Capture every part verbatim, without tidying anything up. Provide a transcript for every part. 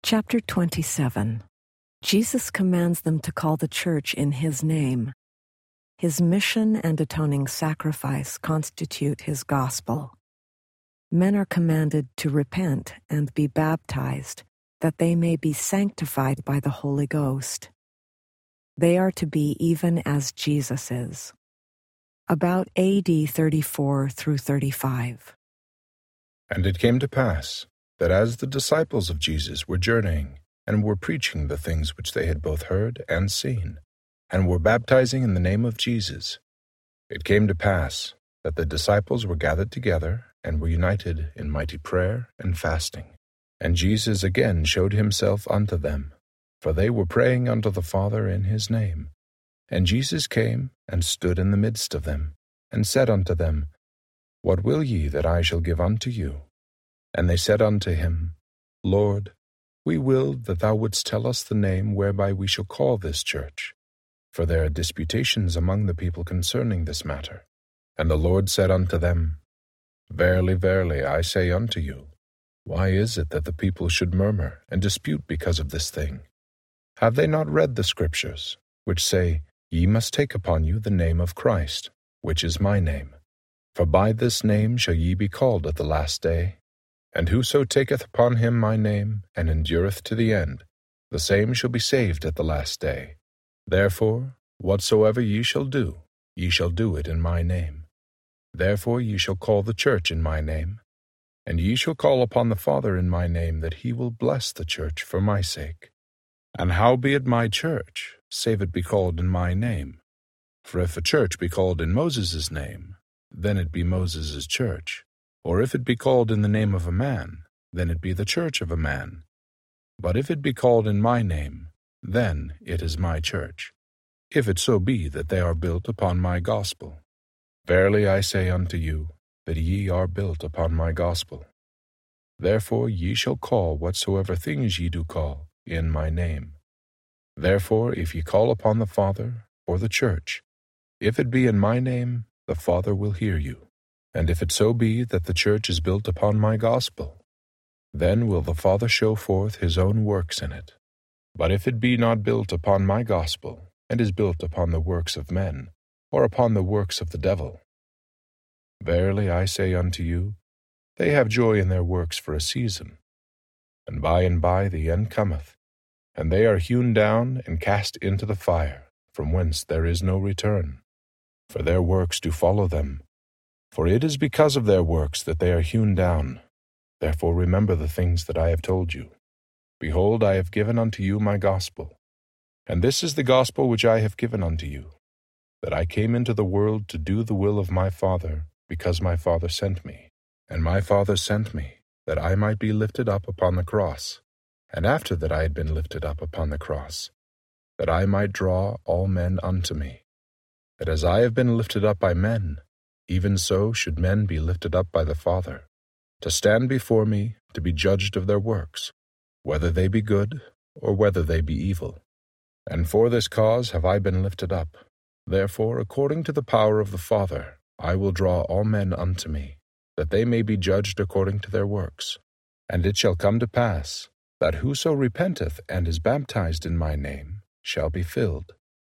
Chapter twenty-seven. Jesus commands them to call the church in his name. His mission and atoning sacrifice constitute his gospel. Men are commanded to repent and be baptized, that they may be sanctified by the Holy Ghost. They are to be even as Jesus is. About A D thirty-four through thirty-five. And it came to pass that as the disciples of Jesus were journeying and were preaching the things which they had both heard and seen, and were baptizing in the name of Jesus, it came to pass that the disciples were gathered together and were united in mighty prayer and fasting. And Jesus again showed himself unto them, for they were praying unto the Father in his name. And Jesus came and stood in the midst of them, and said unto them, What will ye that I shall give unto you? And they said unto him, Lord, we will that thou wouldst tell us the name whereby we shall call this church. For there are disputations among the people concerning this matter. And the Lord said unto them, Verily, verily, I say unto you, why is it that the people should murmur and dispute because of this thing? Have they not read the Scriptures, which say, Ye must take upon you the name of Christ, which is my name? For by this name shall ye be called at the last day. And whoso taketh upon him my name, and endureth to the end, the same shall be saved at the last day. Therefore, whatsoever ye shall do, ye shall do it in my name. Therefore ye shall call the church in my name. And ye shall call upon the Father in my name, that he will bless the church for my sake. And how be it my church, save it be called in my name? For if a church be called in Moses' name, then it be Moses' church. Or if it be called in the name of a man, then it be the church of a man. But if it be called in my name, then it is my church, if it so be that they are built upon my gospel. Verily I say unto you, that ye are built upon my gospel. Therefore ye shall call whatsoever things ye do call in my name. Therefore if ye call upon the Father or the church, if it be in my name, the Father will hear you. And if it so be that the church is built upon my gospel, then will the Father show forth his own works in it. But if it be not built upon my gospel, and is built upon the works of men, or upon the works of the devil, verily I say unto you, they have joy in their works for a season. And by and by the end cometh, and they are hewn down and cast into the fire, from whence there is no return. For their works do follow them. For it is because of their works that they are hewn down. Therefore remember the things that I have told you. Behold, I have given unto you my gospel. And this is the gospel which I have given unto you, that I came into the world to do the will of my Father, because my Father sent me. And my Father sent me, that I might be lifted up upon the cross, and after that I had been lifted up upon the cross, that I might draw all men unto me. That as I have been lifted up by men, even so should men be lifted up by the Father, to stand before me, to be judged of their works, whether they be good, or whether they be evil. And for this cause have I been lifted up. Therefore, according to the power of the Father, I will draw all men unto me, that they may be judged according to their works. And it shall come to pass, that whoso repenteth and is baptized in my name shall be filled.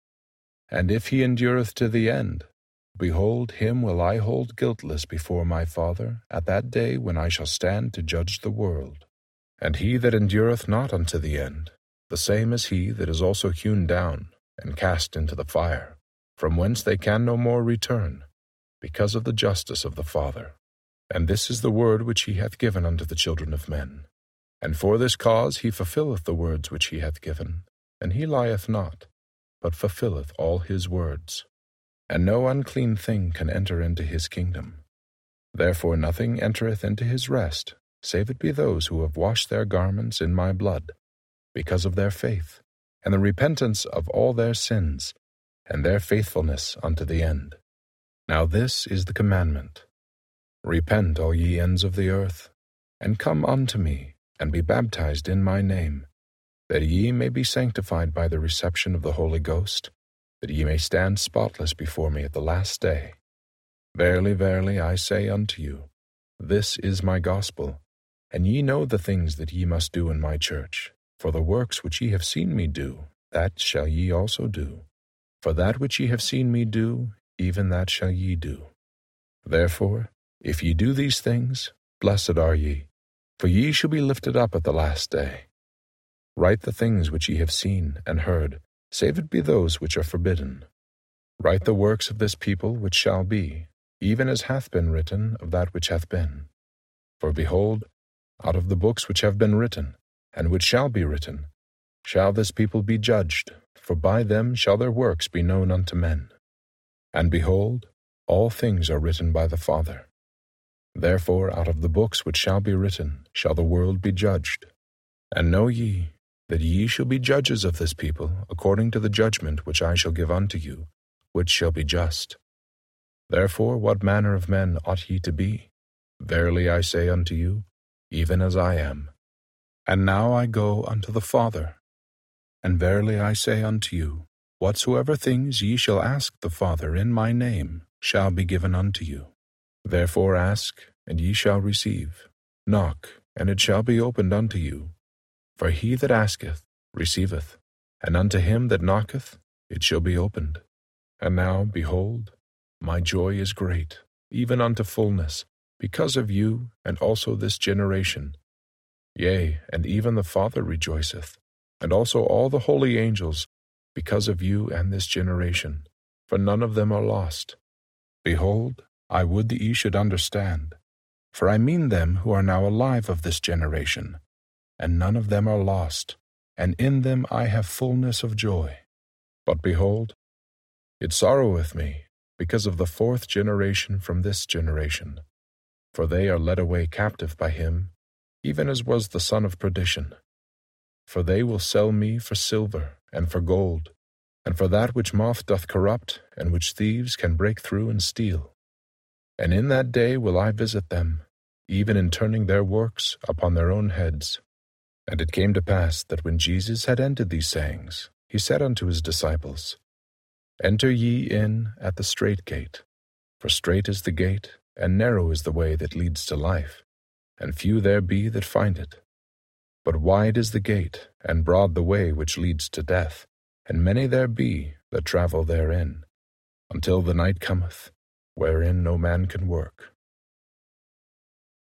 And if he endureth to the end, behold, him will I hold guiltless before my Father at that day when I shall stand to judge the world. And he that endureth not unto the end, the same is he that is also hewn down and cast into the fire, from whence they can no more return, because of the justice of the Father. And this is the word which he hath given unto the children of men. And for this cause he fulfilleth the words which he hath given, and he lieth not, but fulfilleth all his words. And no unclean thing can enter into his kingdom. Therefore nothing entereth into his rest, save it be those who have washed their garments in my blood, because of their faith, and the repentance of all their sins, and their faithfulness unto the end. Now this is the commandment. Repent, all ye ends of the earth, and come unto me, and be baptized in my name, that ye may be sanctified by the reception of the Holy Ghost, that ye may stand spotless before me at the last day. Verily, verily, I say unto you, this is my gospel, and ye know the things that ye must do in my church, For the works which ye have seen me do, that shall ye also do. For that which ye have seen me do, even that shall ye do. Therefore, if ye do these things, blessed are ye, for ye shall be lifted up at the last day. Write the things which ye have seen and heard, save it be those which are forbidden. Write the works of this people which shall be, even as hath been written of that which hath been. For behold, out of the books which have been written, and which shall be written, shall this people be judged, for by them shall their works be known unto men. And behold, all things are written by the Father. Therefore out of the books which shall be written shall the world be judged. And know ye, that ye shall be judges of this people, according to the judgment which I shall give unto you, which shall be just. Therefore what manner of men ought ye to be? Verily I say unto you, even as I am. And now I go unto the Father. And verily I say unto you, whatsoever things ye shall ask the Father in my name shall be given unto you. Therefore ask, and ye shall receive. Knock, and it shall be opened unto you. For he that asketh receiveth, and unto him that knocketh it shall be opened. And now, behold, my joy is great, even unto fullness, because of you and also this generation. Yea, and even the Father rejoiceth, and also all the holy angels, because of you and this generation, for none of them are lost. Behold, I would that ye should understand, for I mean them who are now alive of this generation, and none of them are lost, and in them I have fullness of joy. But behold, it sorroweth me, because of the fourth generation from this generation, for they are led away captive by him, even as was the son of perdition. For they will sell me for silver and for gold, and for that which moth doth corrupt, and which thieves can break through and steal. And in that day will I visit them, even in turning their works upon their own heads. And it came to pass that when Jesus had ended these sayings, he said unto his disciples, Enter ye in at the strait gate, for strait is the gate, and narrow is the way that leads to life, and few there be that find it. But wide is the gate, and broad the way which leads to death, and many there be that travel therein, until the night cometh, wherein no man can work.